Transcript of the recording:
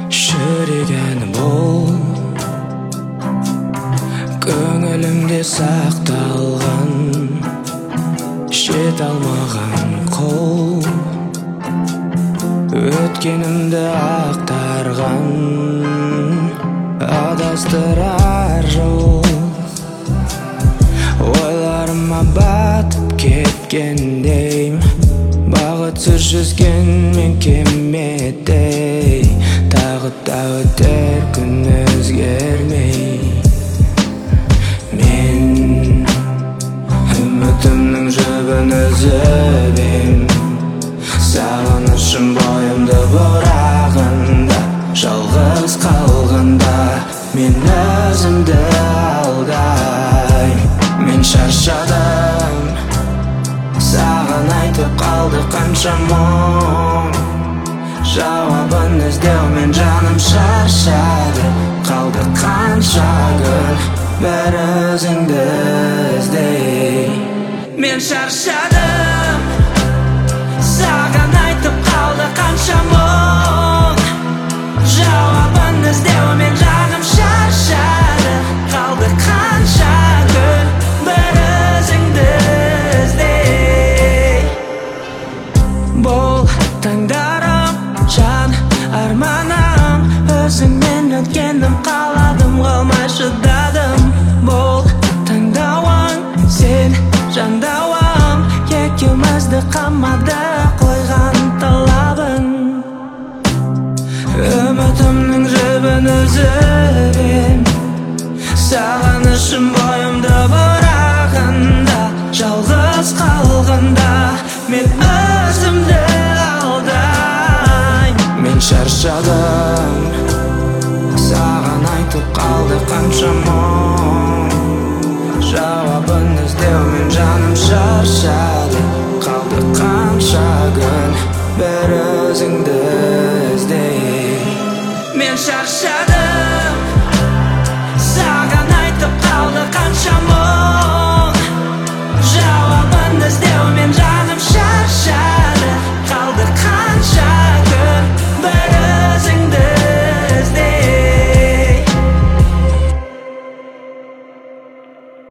шірігені бол, көңілімде сақталған, жете алмаған қол, өткенімді ақтарған, адастырар жол. Ойларыма батып кеткендей, бақытсыз жүзген мен кемедей, тағы да өтер күн өзгермей. Мен үмітімнің жібін үзіп ем, сағынышым бойымды бұрағанда, жалғыз қалғанда мен өзімді алдаймын. Мен шаршадым, саған айтып қалды қанша мұң, жауабын іздеумен жаным шаршады. Қалды қанша күн бір өзіңді іздей. Мен шаршадым, саған айтып қалды қанша мұң, жауабын іздеумен жаным шаршады. Қалды қанша күн бір өзіңді іздей. Бол таңдарым, жан арманым, өзіңмен өткенім қаладым, қалмай шыдадым. Бол таңдауың, сен жандауым, екеумізді қамада қойған талабың. Үмітімнің жібін үзіп ем, сағынышым бойымды бұрағанда, жалғыз қалғанда мен өзімді алдаймын. Мен шаршадым, саған айтып қалды қанша мұң, жауабын іздеумен жаным шаршады. Қалды қанша күн бір өзіңді іздей. Мен шаршадым.